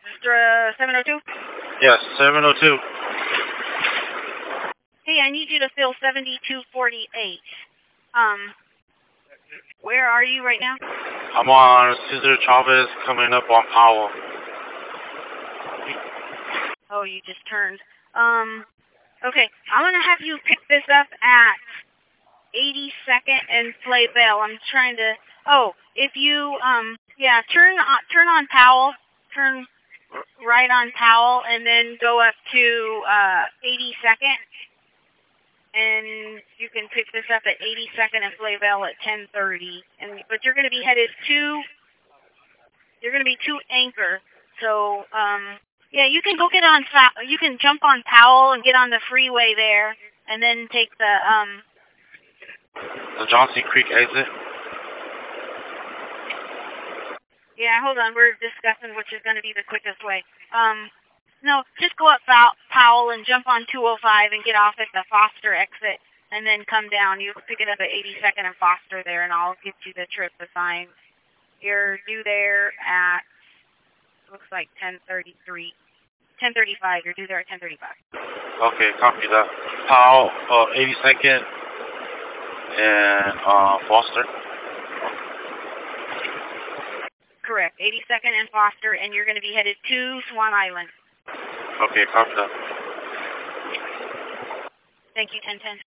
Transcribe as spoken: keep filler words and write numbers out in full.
Uh, seven oh two? Yes, seven oh two. Hey, I need you to fill seventy-two forty-eight. Um, where are you right now? I'm on Cesar Chavez coming up on Powell. Oh, you just turned. Um, okay, I'm going to have you pick this up at eighty-second and Play Bell. I'm trying to, oh, if you, um, yeah, turn on, turn on Powell, turn right on Powell, and then go up to uh, eighty-second. And you can pick this up at eighty-second and Play Bell at ten thirty. And but you're going to be headed to you're going to be to Anchor. So um, yeah, you can go get on. You can jump on Powell and get on the freeway there, and then take the um. The Johnson Creek exit. Yeah, hold on. We're discussing which is going to be the quickest way. Um. No, just go up Powell and jump on two oh five and get off at the Foster exit, and then come down. You pick it up at eighty-second and Foster there, and I'll get you the trip assigned. You're due there at, looks like ten thirty-three. ten thirty-five. You're due there at ten thirty-five. Okay, copy that. Powell, uh, eighty-second, and uh, Foster. Correct. eighty-second and Foster, and you're going to be headed to Swan Island. Okay, copy that. Thank you, ten ten.